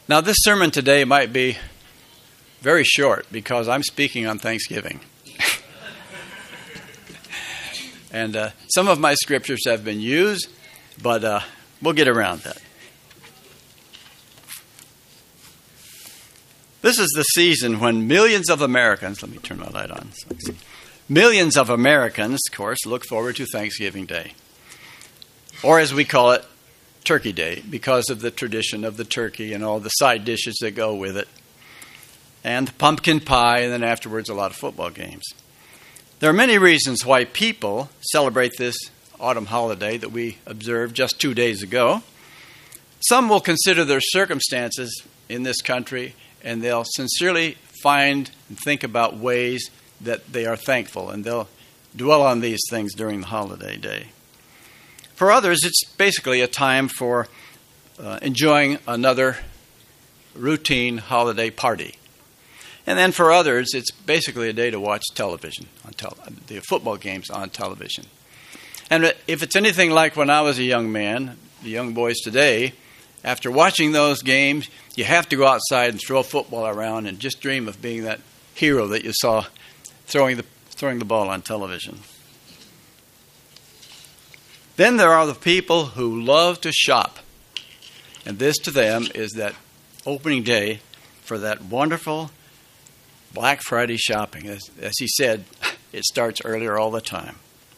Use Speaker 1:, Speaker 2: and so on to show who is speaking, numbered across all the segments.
Speaker 1: Now, this sermon today might be very short because I'm speaking on Thanksgiving. And some of my scriptures have been used, but we'll get around that. This is the season when millions of Americans, let me turn my light on. Millions of Americans, of course, look forward to Thanksgiving Day. Or as we call it, Turkey Day, because of the tradition of the turkey and all the side dishes that go with it. And pumpkin pie, and then afterwards a lot of football games. There are many reasons why people celebrate this autumn holiday that we observed just 2 days ago. Some will consider their circumstances in this country, and they'll sincerely find and think about ways that they are thankful, and they'll dwell on these things during the holiday day. For others, it's basically a time for enjoying another routine holiday party. And then for others, it's basically a day to watch television, the football games on television. And if it's anything like when I was a young man, the young boys today, after watching those games, you have to go outside and throw a football around and just dream of being that hero that you saw throwing the ball on television. Then there are the people who love to shop. And this to them is that opening day for that wonderful Black Friday shopping. As he said, it starts earlier all the time.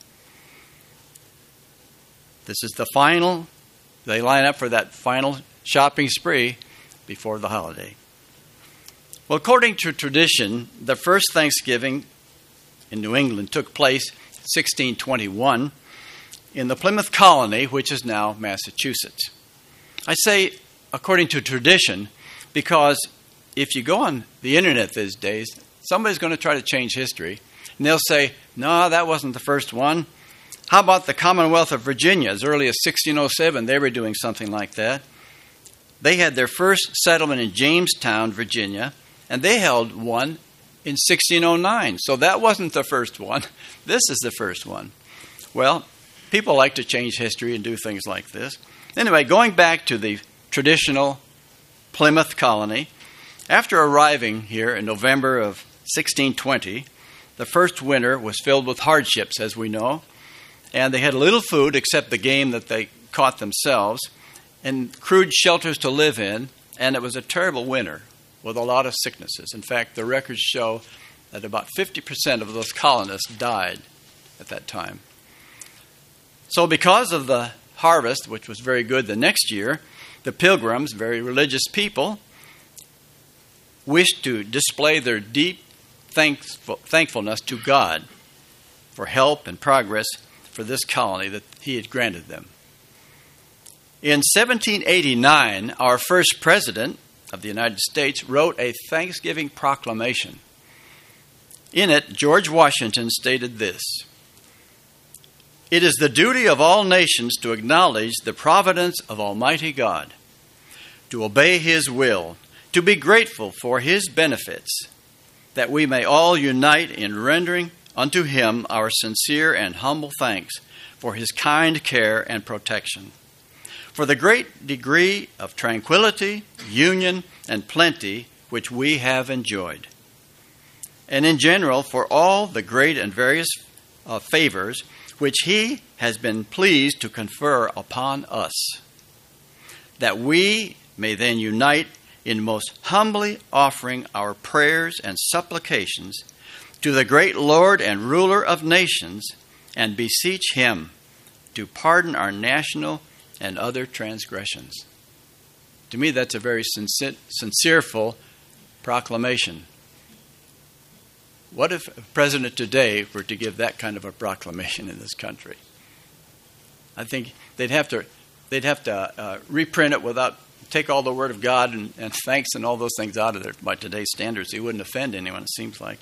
Speaker 1: This is the final, they line up for that final shopping spree before the holiday. Well, according to tradition, the first Thanksgiving in New England took place in 1621 in the Plymouth colony, which is now Massachusetts. I say according to tradition because if you go on the internet these days, somebody's going to try to change history, and they'll say, no, that wasn't the first one. How about the Commonwealth of Virginia? As early as 1607, they were doing something like that. They had their first settlement in Jamestown, Virginia, and they held one in 1609. So that wasn't the first one. This is the first one. Well, people like to change history and do things like this. Anyway, going back to the traditional Plymouth colony, after arriving here in November of 1620, the first winter was filled with hardships, as we know, and they had little food except the game that they caught themselves, and crude shelters to live in, and it was a terrible winter with a lot of sicknesses. In fact, the records show that about 50% of those colonists died at that time. So because of the harvest, which was very good the next year, the Pilgrims, very religious people, wished to display their deep thankfulness to God for help and progress for this colony that he had granted them. In 1789, our first president of the United States wrote a Thanksgiving proclamation. In it, George Washington stated this: "It is the duty of all nations to acknowledge the providence of Almighty God, to obey His will, to be grateful for His benefits, that we may all unite in rendering unto Him our sincere and humble thanks for His kind care and protection, for the great degree of tranquility, union, and plenty which we have enjoyed, and in general for all the great and various favors which He has been pleased to confer upon us, that we may then unite in most humbly offering our prayers and supplications to the great Lord and ruler of nations, and beseech Him to pardon our national and other transgressions." To me, that's a very sincereful proclamation. What if a president today were to give that kind of a proclamation in this country? I think they'd have to reprint it take all the Word of God and thanks and all those things out of there by today's standards. He wouldn't offend anyone, it seems like.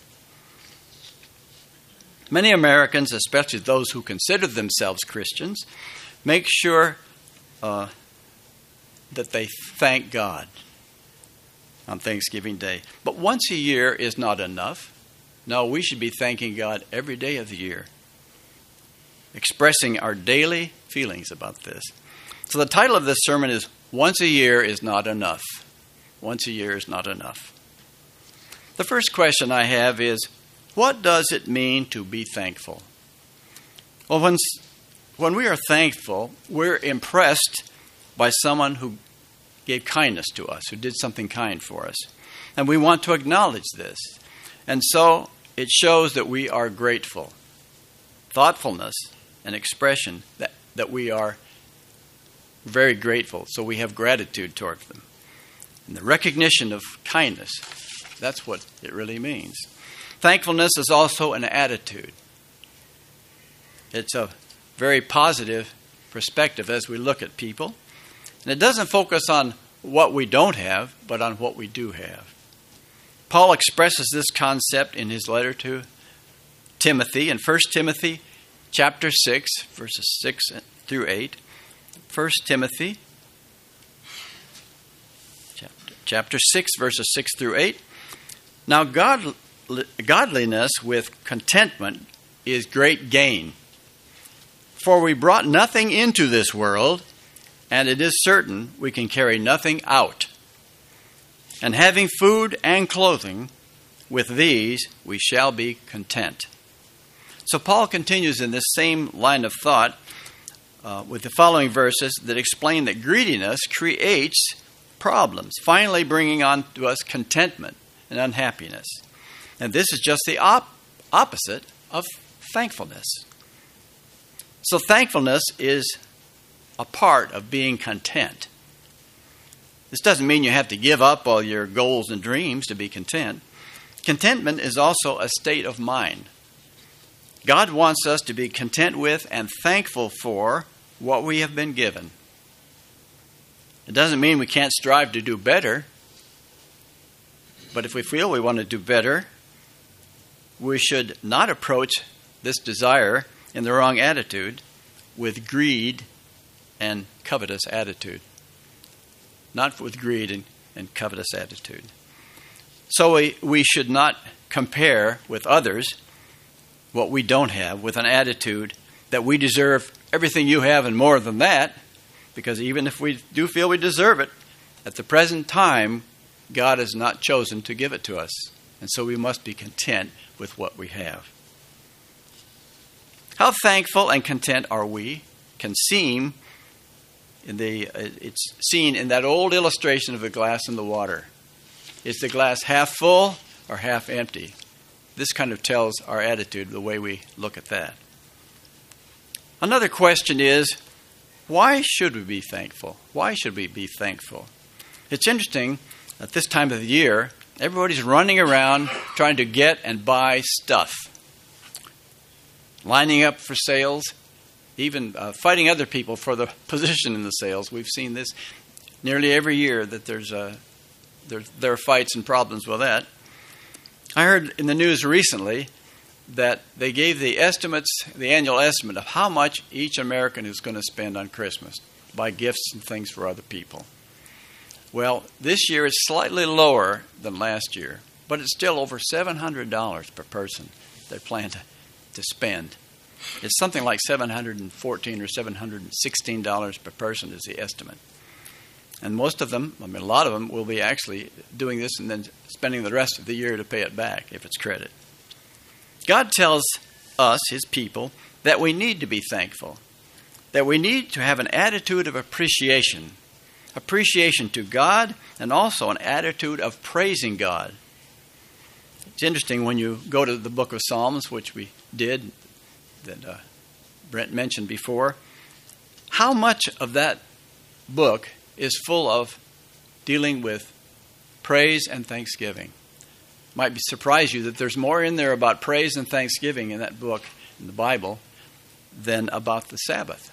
Speaker 1: Many Americans, especially those who consider themselves Christians, make sure that they thank God on Thanksgiving Day. But once a year is not enough. No, we should be thanking God every day of the year, expressing our daily feelings about this. So the title of this sermon is "Once a Year is Not Enough." once a year is not enough. The first question I have is, what does it mean to be thankful? Well, when we are thankful, we're impressed by someone who gave kindness to us, who did something kind for us. And we want to acknowledge this. And so it shows that we are grateful. Thoughtfulness, an expression that we are very grateful, so we have gratitude toward them. And the recognition of kindness, that's what it really means. Thankfulness is also an attitude. It's a very positive perspective as we look at people. And it doesn't focus on what we don't have, but on what we do have. Paul expresses this concept in his letter to Timothy in 1 Timothy chapter 6, verses 6 through 8. 1 Timothy chapter 6, verses 6 through 8. Now, godliness with contentment is great gain. For we brought nothing into this world, and it is certain we can carry nothing out. And having food and clothing, with these we shall be content. So Paul continues in this same line of thought with the following verses that explain that greediness creates problems, finally bringing on to us contentment and unhappiness. And this is just the opposite of thankfulness. So thankfulness is a part of being content. This doesn't mean you have to give up all your goals and dreams to be content. Contentment is also a state of mind. God wants us to be content with and thankful for what we have been given. It doesn't mean we can't strive to do better. But if we feel we want to do better, we should not approach this desire in the wrong attitude with greed and covetous attitude. Not with greed and covetous attitude. So we should not compare with others what we don't have with an attitude that we deserve everything you have and more than that, because even if we do feel we deserve it, at the present time, God has not chosen to give it to us. And so we must be content with what we have. How thankful and content are we can seem it's seen in that old illustration of the glass and the water. Is the glass half full or half empty? This kind of tells our attitude, the way we look at that. Another question is, why should we be thankful? Why should we be thankful? It's interesting, at this time of the year, everybody's running around trying to get and buy stuff. Lining up for sales, even fighting other people for the position in the sales. We've seen this nearly every year, that there are fights and problems with that. I heard in the news recently that they gave the annual estimate of how much each American is going to spend on Christmas, buy gifts and things for other people. Well, this year is slightly lower than last year, but it's still over $700 per person they plan to spend. It's something like $714 or $716 per person is the estimate. And most of them, a lot of them, will be actually doing this and then spending the rest of the year to pay it back if it's credit. God tells us, His people, that we need to be thankful, that we need to have an attitude of appreciation to God, and also an attitude of praising God. It's interesting when you go to the book of Psalms, which we did, that Brent mentioned before, how much of that book is full of dealing with praise and thanksgiving. Might surprise you that there's more in there about praise and thanksgiving in that book, in the Bible, than about the Sabbath.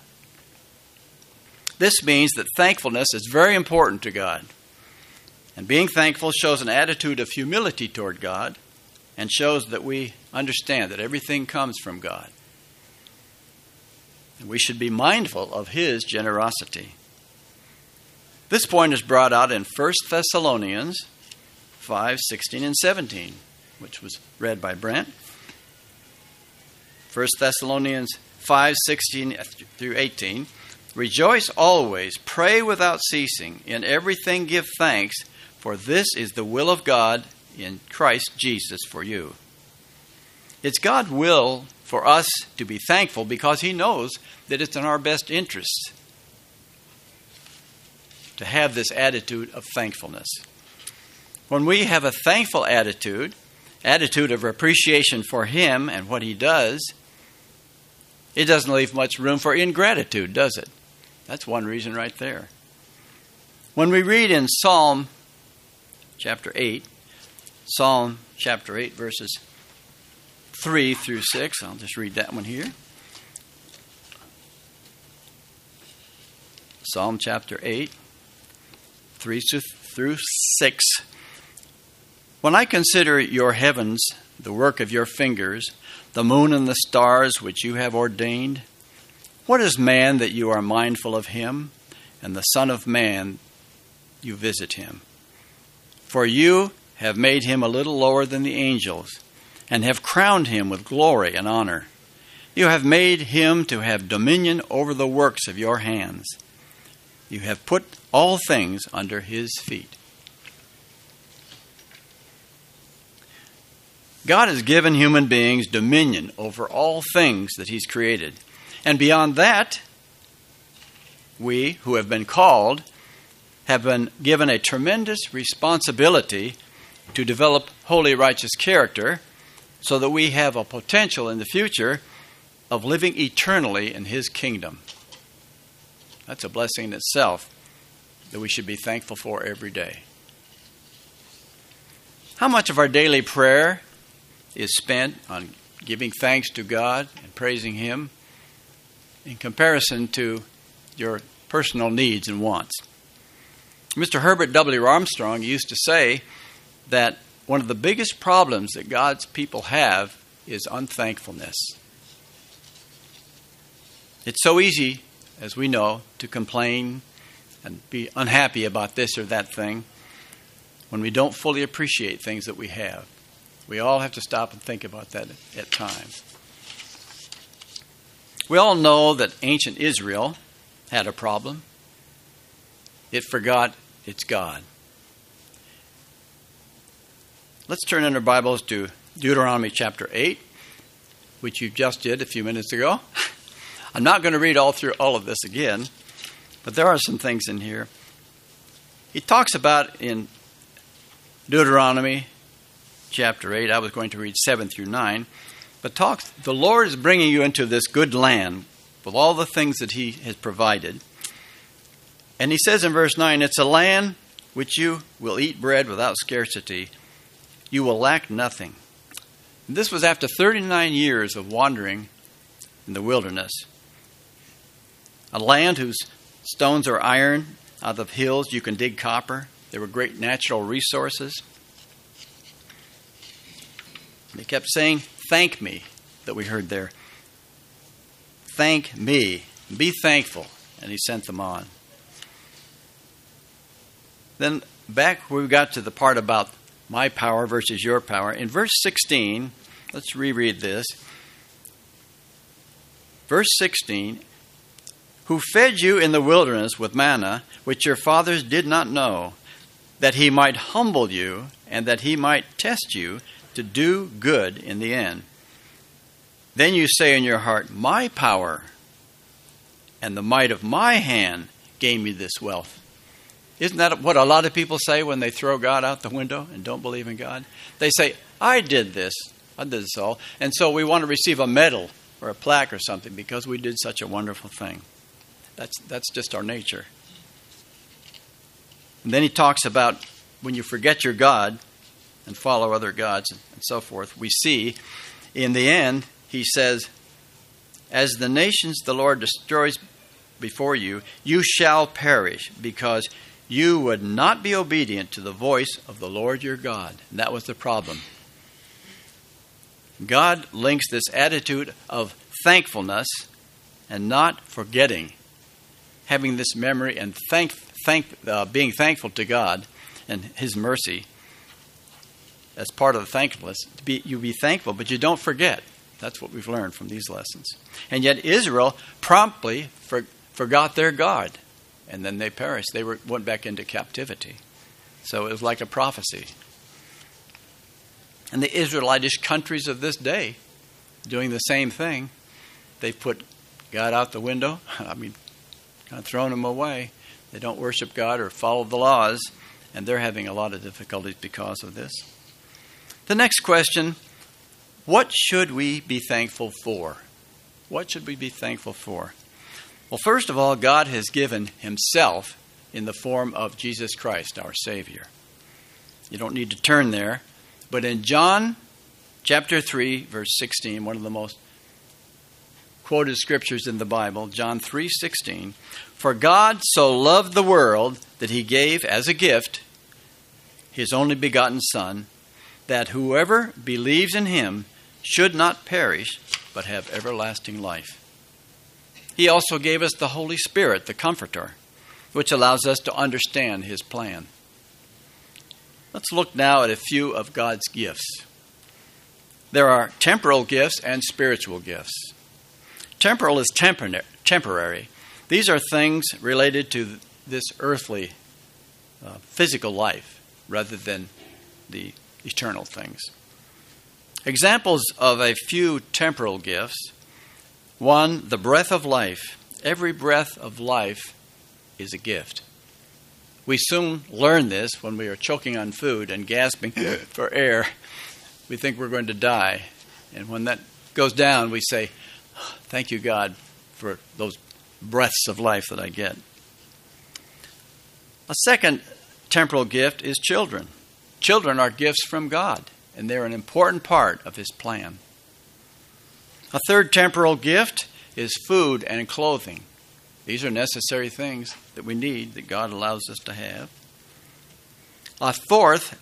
Speaker 1: This means that thankfulness is very important to God. And being thankful shows an attitude of humility toward God and shows that we understand that everything comes from God. And we should be mindful of His generosity. This point is brought out in 1 Thessalonians 5:16 and 17, which was read by Brent. 1 Thessalonians 5:16 through 18. Rejoice always, pray without ceasing, in everything give thanks, for this is the will of God in Christ Jesus for you. It's God's will for us to be thankful because He knows that it's in our best interest to have this attitude of thankfulness. When we have a thankful attitude of appreciation for Him and what He does, it doesn't leave much room for ingratitude, does it? That's one reason right there. When we read in Psalm chapter 8, verses 3 through 6, I'll just read that one here. Psalm chapter 8, 3 through 6. When I consider your heavens, the work of your fingers, the moon and the stars which you have ordained, what is man that you are mindful of him, and the Son of Man you visit him? For you have made him a little lower than the angels, and have crowned him with glory and honor. You have made him to have dominion over the works of your hands. You have put all things under his feet. God has given human beings dominion over all things that He's created. And beyond that, we who have been called have been given a tremendous responsibility to develop holy, righteous character so that we have a potential in the future of living eternally in His kingdom. That's a blessing in itself that we should be thankful for every day. How much of our daily prayer is spent on giving thanks to God and praising Him in comparison to your personal needs and wants? Mr. Herbert W. Armstrong used to say that one of the biggest problems that God's people have is unthankfulness. It's so easy, as we know, to complain and be unhappy about this or that thing when we don't fully appreciate things that we have. We all have to stop and think about that at times. We all know that ancient Israel had a problem. It forgot its God. Let's turn in our Bibles to Deuteronomy chapter 8, which you just did a few minutes ago. I'm not going to read all of this again, but there are some things in here. He talks about in Deuteronomy chapter 8, I was going to read 7 through 9, but the Lord is bringing you into this good land with all the things that He has provided. And He says in verse 9, it's a land which you will eat bread without scarcity. You will lack nothing. And this was after 39 years of wandering in the wilderness. A land whose stones are iron, out of hills you can dig copper. There were great natural resources. They kept saying, thank me, that we heard there. Thank me. Be thankful. And He sent them on. Then back where we got to the part about my power versus your power. In verse 16, let's reread this. Verse 16, who fed you in the wilderness with manna, which your fathers did not know, that He might humble you and that He might test you to do good in the end. Then you say in your heart, my power and the might of my hand gave me this wealth. Isn't that what a lot of people say when they throw God out the window and don't believe in God? They say, I did this all. And so we want to receive a medal or a plaque or something because we did such a wonderful thing. That's just our nature. And then he talks about when you forget your God and follow other gods and so forth, we see in the end, he says, as the nations the Lord destroys before you, you shall perish because you would not be obedient to the voice of the Lord your God. And that was the problem. God links this attitude of thankfulness and not forgetting, having this memory and being thankful to God and His mercy. As part of the thankfulness, you be thankful, but you don't forget. That's what we've learned from these lessons. And yet Israel promptly forgot their God, and then they perished. They went back into captivity. So it was like a prophecy. And the Israelitish countries of this day doing the same thing. They've put God out the window. Kind of thrown him away. They don't worship God or follow the laws, and they're having a lot of difficulties because of this. The next question, what should we be thankful for? What should we be thankful for? Well, first of all, God has given himself in the form of Jesus Christ, our Savior. You don't need to turn there, but in John chapter 3, verse 16, one of the most quoted scriptures in the Bible, John 3:16, for God so loved the world that he gave as a gift his only begotten Son, that whoever believes in him should not perish, but have everlasting life. He also gave us the Holy Spirit, the Comforter, which allows us to understand his plan. Let's look now at a few of God's gifts. There are temporal gifts and spiritual gifts. Temporal is temporary. These are things related to this earthly, physical life, rather than the eternal things. Examples of a few temporal gifts. One, the breath of life. Every breath of life is a gift. We soon learn this when we are choking on food and gasping for air. We think we're going to die. And when that goes down, we say, thank you, God, for those breaths of life that I get. A second temporal gift is children. Children are gifts from God, and they're an important part of his plan. A third temporal gift is food and clothing. These are necessary things that we need, that God allows us to have. A fourth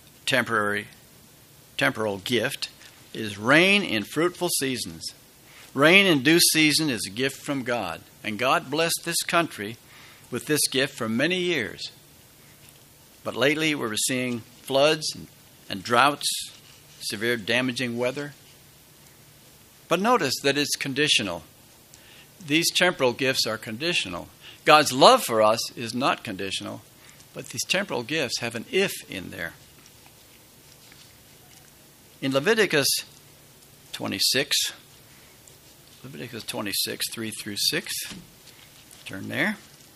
Speaker 1: temporal gift is rain in fruitful seasons. Rain in due season is a gift from God, and God blessed this country with this gift for many years. But lately we're seeing floods and droughts, severe damaging weather. But notice that it's conditional. These temporal gifts are conditional. God's love for us is not conditional, but these temporal gifts have an if in there. In Leviticus 26, 3 through 6, turn there.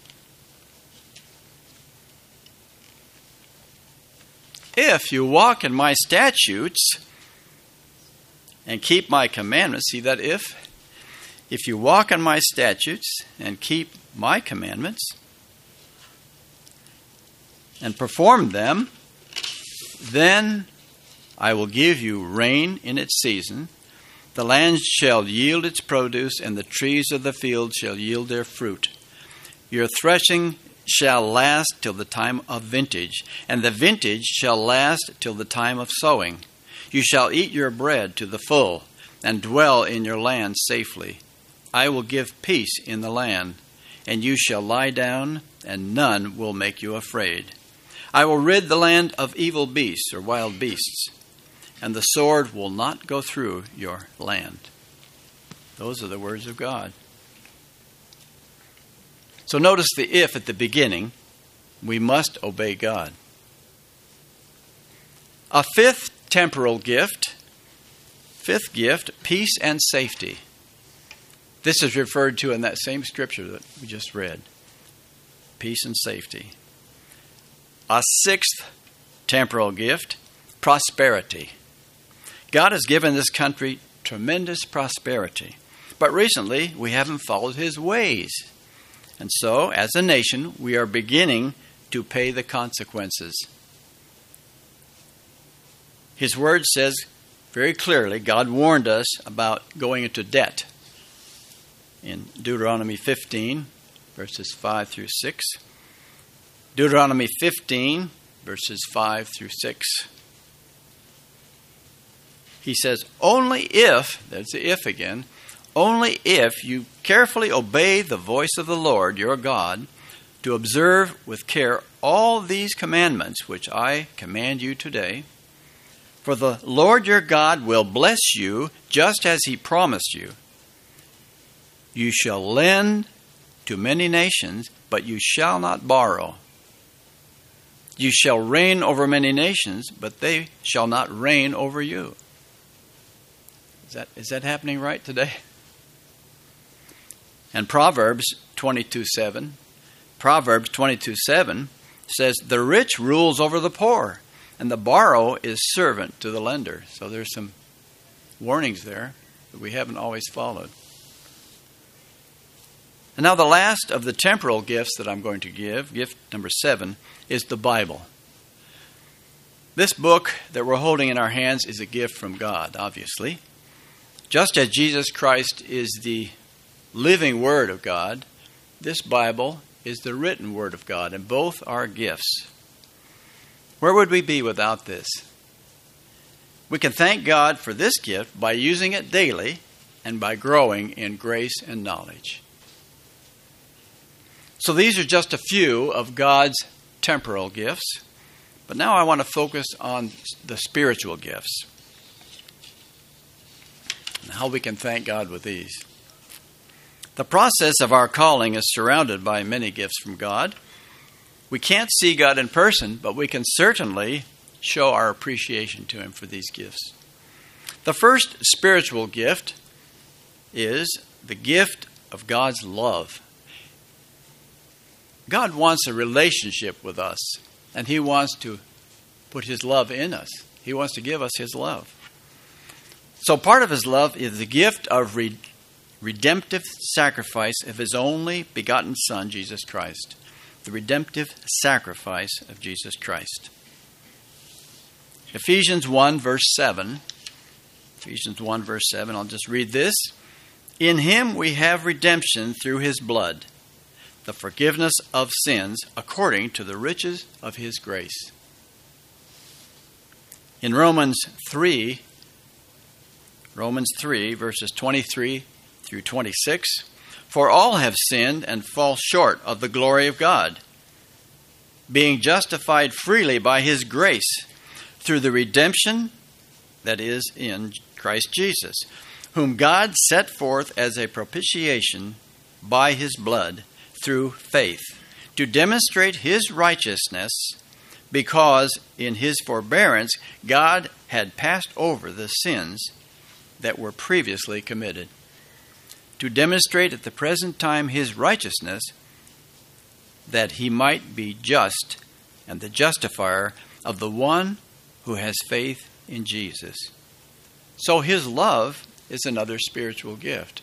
Speaker 1: If you walk in my statutes and keep my commandments, see that if? If you walk in my statutes and keep my commandments and perform them, then I will give you rain in its season. The land shall yield its produce, and the trees of the field shall yield their fruit. Your threshing shall last till the time of vintage, and the vintage shall last till the time of sowing. You shall eat your bread to the full, and dwell in your land safely. I will give peace in the land, and you shall lie down, and none will make you afraid. I will rid the land of evil beasts or wild beasts, and the sword will not go through your land. Those are the words of God. So notice the if at the beginning. We must obey God. A fifth temporal gift, peace and safety. This is referred to in that same scripture that we just read. Peace and safety. A sixth temporal gift, prosperity. God has given this country tremendous prosperity, but recently we haven't followed his ways. And so, as a nation, we are beginning to pay the consequences. His word says very clearly, God warned us about going into debt. In Deuteronomy 15, verses 5 through 6. Deuteronomy 15, verses 5 through 6. He says, only if, there's the if again, only if you carefully obey the voice of the Lord your God, to observe with care all these commandments which I command you today, for the Lord your God will bless you just as he promised you. You shall lend to many nations, but you shall not borrow. You shall reign over many nations, but they shall not reign over you. Is that happening right today? And Proverbs 22:7 says, the rich rules over the poor, and the borrower is servant to the lender. So there's some warnings there that we haven't always followed. And now the last of the temporal gifts that I'm going to give, gift number 7, is the Bible. This book that we're holding in our hands is a gift from God, obviously. Just as Jesus Christ is the living Word of God, this Bible is the written Word of God, and both are gifts. Where would we be without this? We can thank God for this gift by using it daily and by growing in grace and knowledge. So these are just a few of God's temporal gifts, but now I want to focus on the spiritual gifts and how we can thank God with these. The process of our calling is surrounded by many gifts from God. We can't see God in person, but we can certainly show our appreciation to Him for these gifts. The first spiritual gift is the gift of God's love. God wants a relationship with us, and He wants to put His love in us. He wants to give us His love. So part of His love is the gift of redemptive sacrifice of His only begotten Son, Jesus Christ. The redemptive sacrifice of Jesus Christ. Ephesians 1, verse 7. Ephesians 1, verse 7. I'll just read this. In Him we have redemption through His blood, the forgiveness of sins according to the riches of His grace. In Romans 3, verses 23 through 26, for all have sinned and fall short of the glory of God, being justified freely by His grace through the redemption that is in Christ Jesus, whom God set forth as a propitiation by His blood through faith, to demonstrate His righteousness, because in His forbearance God had passed over the sins that were previously committed, to demonstrate at the present time His righteousness, that He might be just and the justifier of the one who has faith in Jesus. So His love is another spiritual gift.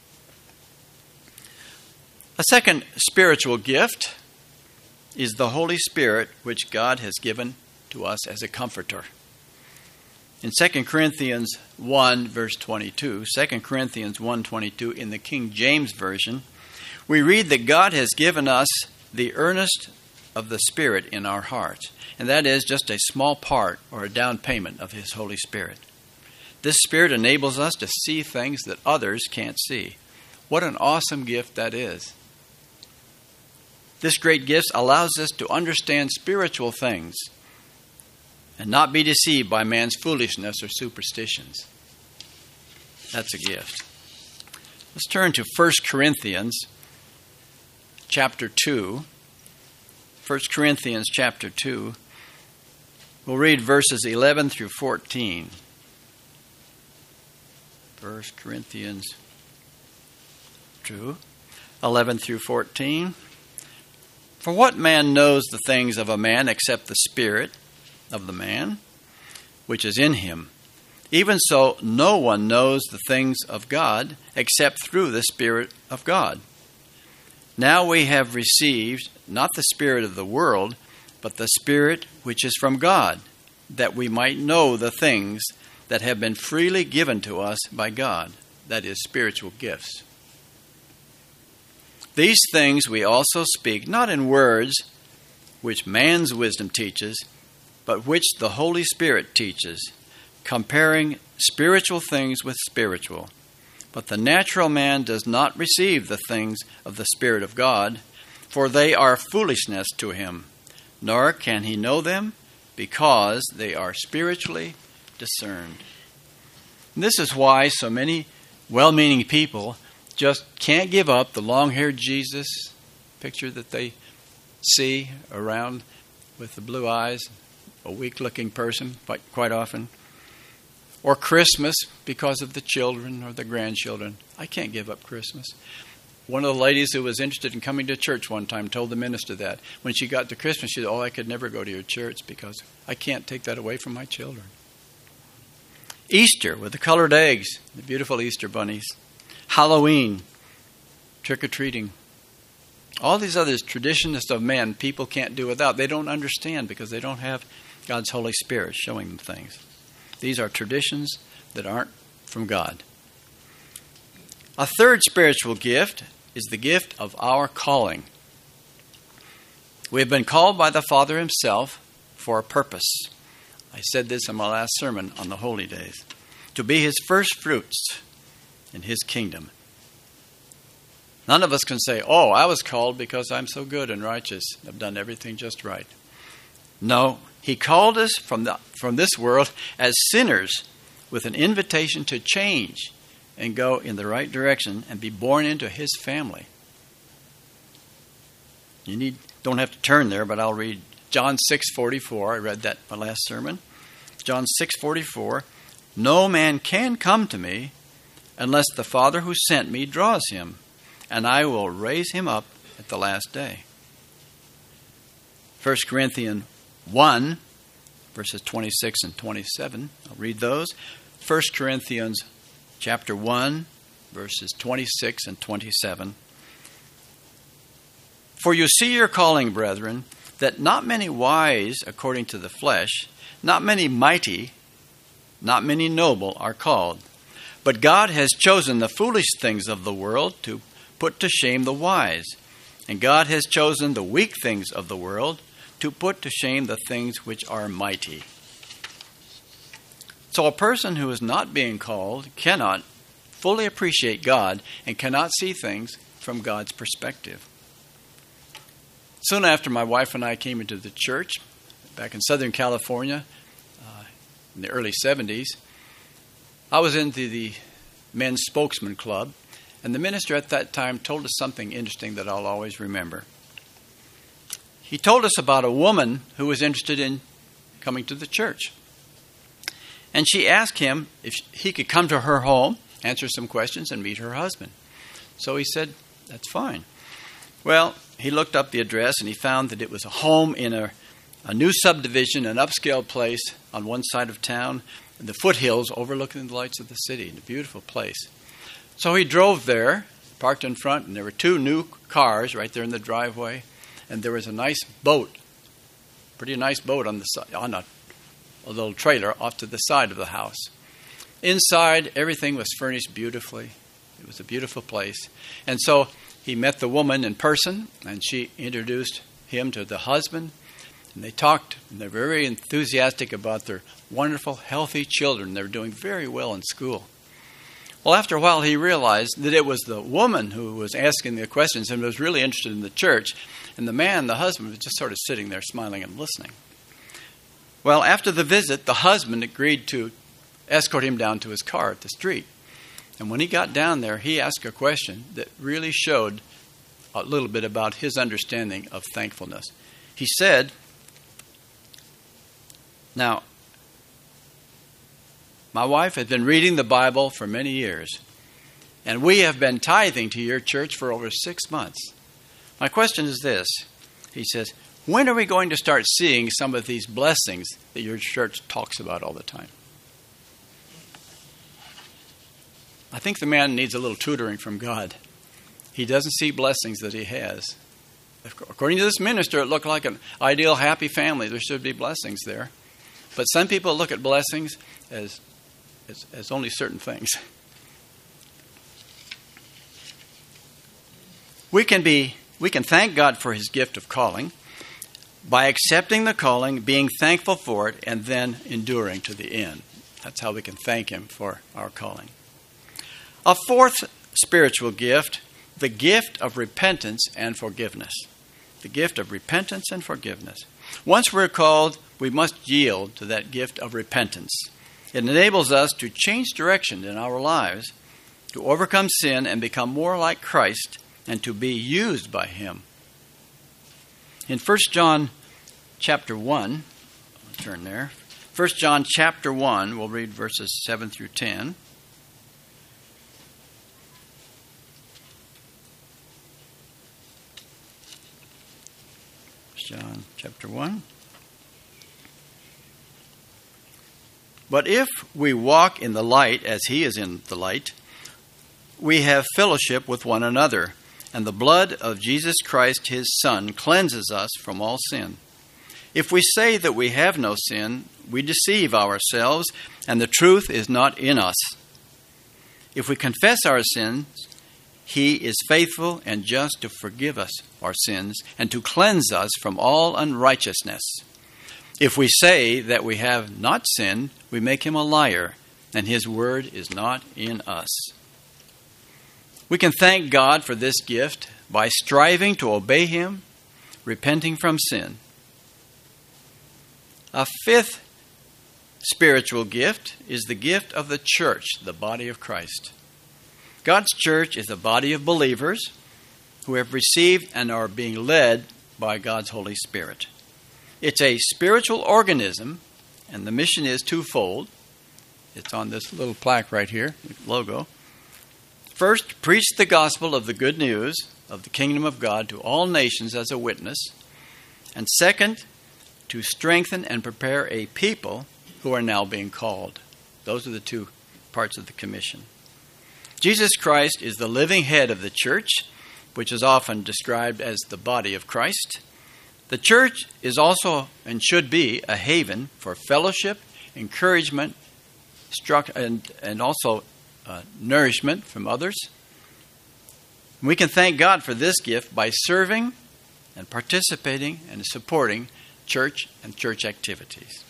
Speaker 1: A second spiritual gift is the Holy Spirit, which God has given to us as a comforter. In 2 Corinthians 1, verse 22, 2 Corinthians 1:22 in the King James Version, we read that God has given us the earnest of the Spirit in our hearts. And that is just a small part or a down payment of His Holy Spirit. This Spirit enables us to see things that others can't see. What an awesome gift that is. This great gift allows us to understand spiritual things and not be deceived by man's foolishness or superstitions. That's a gift. Let's turn to 1 Corinthians chapter 2. 1 Corinthians chapter 2. We'll read verses 11 through 14. 1 Corinthians 2, 11 through 14. For what man knows the things of a man except the spirit of the man which is in him? Even so, no one knows the things of God except through the Spirit of God. Now we have received not the spirit of the world, but the Spirit which is from God, that we might know the things that have been freely given to us by God, that is, spiritual gifts. These things we also speak, not in words which man's wisdom teaches, but which the Holy Spirit teaches, comparing spiritual things with spiritual. But the natural man does not receive the things of the Spirit of God, for they are foolishness to him, nor can he know them, because they are spiritually discerned. And this is why so many well-meaning people just can't give up the long-haired Jesus picture that they see around with the blue eyes, a weak-looking person quite often. Or Christmas because of the children or the grandchildren. I can't give up Christmas. One of the ladies who was interested in coming to church one time told the minister that. When she got to Christmas, she said, I could never go to your church because I can't take that away from my children. Easter with the colored eggs, the beautiful Easter bunnies. Halloween, trick-or-treating. All these other traditions of men people can't do without. They don't understand because they don't have God's Holy Spirit showing them things. These are traditions that aren't from God. A third spiritual gift is the gift of our calling. We have been called by the Father himself for a purpose. I said this in my last sermon on the holy days. To be his first fruits in his kingdom. None of us can say, I was called because I'm so good and righteous. I've done everything just right. No, he called us from this world as sinners with an invitation to change and go in the right direction and be born into his family. You don't have to turn there, but I'll read John 6:44. I read that in my last sermon. John 6:44. No man can come to me unless the Father who sent me draws him, and I will raise him up at the last day. 1 Corinthians 1, verses 26 and 27. I'll read those. 1 Corinthians chapter 1, verses 26 and 27. For you see your calling, brethren, that not many wise according to the flesh, not many mighty, not many noble are called. But God has chosen the foolish things of the world to put to shame the wise. And God has chosen the weak things of the world to put to shame the things which are mighty. So a person who is not being called cannot fully appreciate God and cannot see things from God's perspective. Soon after my wife and I came into the church, back in Southern California, in the early 70s, I was into the men's spokesman club, and the minister at that time told us something interesting that I'll always remember. He told us about a woman who was interested in coming to the church. And she asked him if he could come to her home, answer some questions, and meet her husband. So he said, that's fine. Well, he looked up the address, and he found that it was a home in a new subdivision, an upscale place on one side of town, in the foothills overlooking the lights of the city, a beautiful place. So he drove there, parked in front, and there were two new cars right there in the driveway, and there was a nice boat, pretty nice boat on the side, on a little trailer off to the side of the house. Inside, everything was furnished beautifully. It was a beautiful place. And so he met the woman in person, and she introduced him to the husband. And they talked, and they're very enthusiastic about their wonderful, healthy children. They were doing very well in school. Well, after a while, he realized that it was the woman who was asking the questions and was really interested in the church. And the man, the husband, was just sort of sitting there smiling and listening. Well, after the visit, the husband agreed to escort him down to his car at the street. And when he got down there, he asked a question that really showed a little bit about his understanding of thankfulness. He said, now, my wife has been reading the Bible for many years, and we have been tithing to your church for over 6 months. My question is this. He says, when are we going to start seeing some of these blessings that your church talks about all the time? I think the man needs a little tutoring from God. He doesn't see blessings that he has. According to this minister, it looked like an ideal, happy family. There should be blessings there. But some people look at blessings as only certain things. We can thank God for his gift of calling by accepting the calling, being thankful for it, and then enduring to the end. That's how we can thank him for our calling. A fourth spiritual gift, the gift of repentance and forgiveness. The gift of repentance and forgiveness. Once we're called, we must yield to that gift of repentance. It enables us to change direction in our lives, to overcome sin and become more like Christ, and to be used by him. In 1 John chapter 1. I'll turn there. 1 John chapter 1, we'll read verses 7 through 10. John chapter 1. But if we walk in the light as he is in the light, we have fellowship with one another, and the blood of Jesus Christ, his Son, cleanses us from all sin. If we say that we have no sin, we deceive ourselves, and the truth is not in us. If we confess our sins, he is faithful and just to forgive us our sins and to cleanse us from all unrighteousness. If we say that we have not sinned, we make him a liar, and his word is not in us. We can thank God for this gift by striving to obey him, repenting from sin. A fifth spiritual gift is the gift of the church, the body of Christ. God's church is a body of believers who have received and are being led by God's Holy Spirit. It's a spiritual organism, and the mission is twofold. It's on this little plaque right here, logo. First, preach the gospel of the good news of the kingdom of God to all nations as a witness. And second, to strengthen and prepare a people who are now being called. Those are the two parts of the commission. Jesus Christ is the living head of the church, which is often described as the body of Christ. The church is also and should be a haven for fellowship, encouragement, and also nourishment from others. We can thank God for this gift by serving and participating and supporting church and church activities.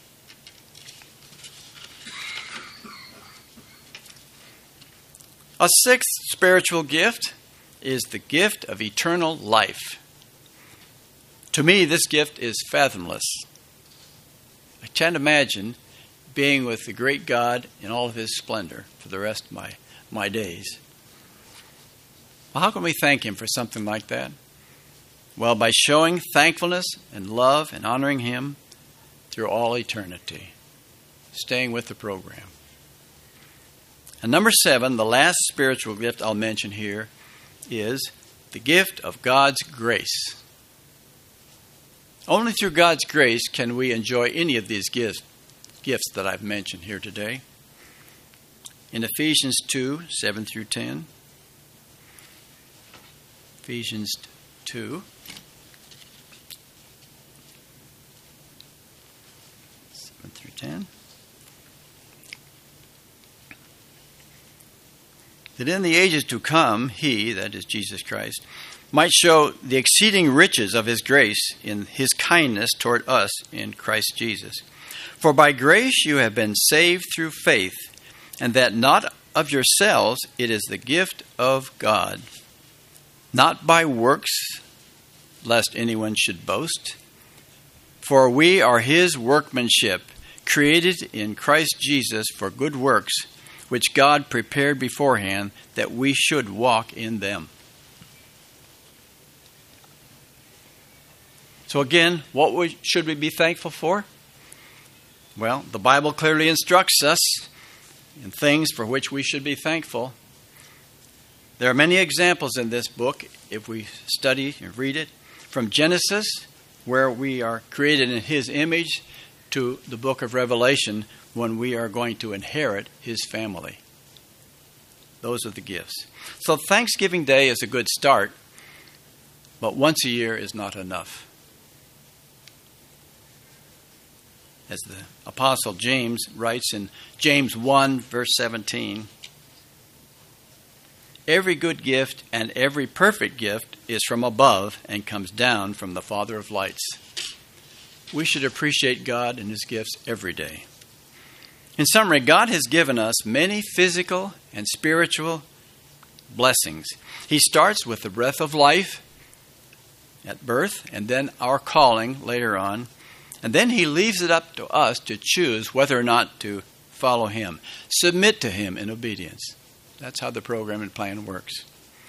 Speaker 1: A sixth spiritual gift is the gift of eternal life. To me, this gift is fathomless. I can't imagine being with the great God in all of his splendor for the rest of my days. Well, how can we thank him for something like that? Well, by showing thankfulness and love and honoring him through all eternity, staying with the program. And number 7, the last spiritual gift I'll mention here is the gift of God's grace. Only through God's grace can we enjoy any of these gifts that I've mentioned here today. In Ephesians 2, 7 through 10. Ephesians 2. 7 through 10. That in the ages to come, he, that is Jesus Christ, might show the exceeding riches of his grace in his kindness toward us in Christ Jesus. For by grace you have been saved through faith, and that not of yourselves, it is the gift of God, not by works, lest anyone should boast. For we are his workmanship, created in Christ Jesus for good works, which God prepared beforehand that we should walk in them. So again, what should we be thankful for? Well, the Bible clearly instructs us in things for which we should be thankful. There are many examples in this book, if we study and read it, from Genesis, where we are created in his image, to the book of Revelation, when we are going to inherit his family. Those are the gifts. So Thanksgiving Day is a good start, but once a year is not enough. As the Apostle James writes in James 1, verse 17, every good gift and every perfect gift is from above and comes down from the Father of lights. We should appreciate God and his gifts every day. In summary, God has given us many physical and spiritual blessings. He starts with the breath of life at birth, and then our calling later on. And then he leaves it up to us to choose whether or not to follow him, submit to him in obedience. That's how the program and plan works.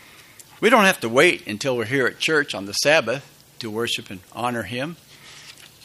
Speaker 1: We don't have to wait until we're here at church on the Sabbath to worship and honor him.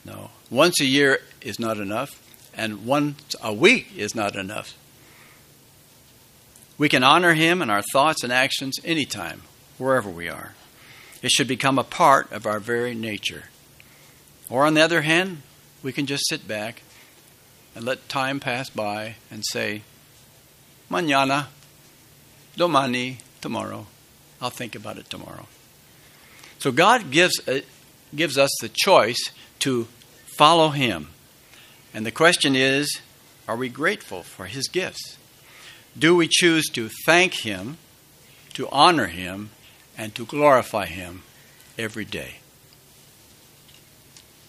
Speaker 1: No. Once a year is not enough, and once a week is not enough. We can honor Him in our thoughts and actions anytime, wherever we are. It should become a part of our very nature. Or on the other hand, we can just sit back and let time pass by and say, mañana, domani, tomorrow. I'll think about it tomorrow. So God gives us the choice to follow Him. And the question is, are we grateful for His gifts? Do we choose to thank Him, to honor Him, and to glorify Him every day?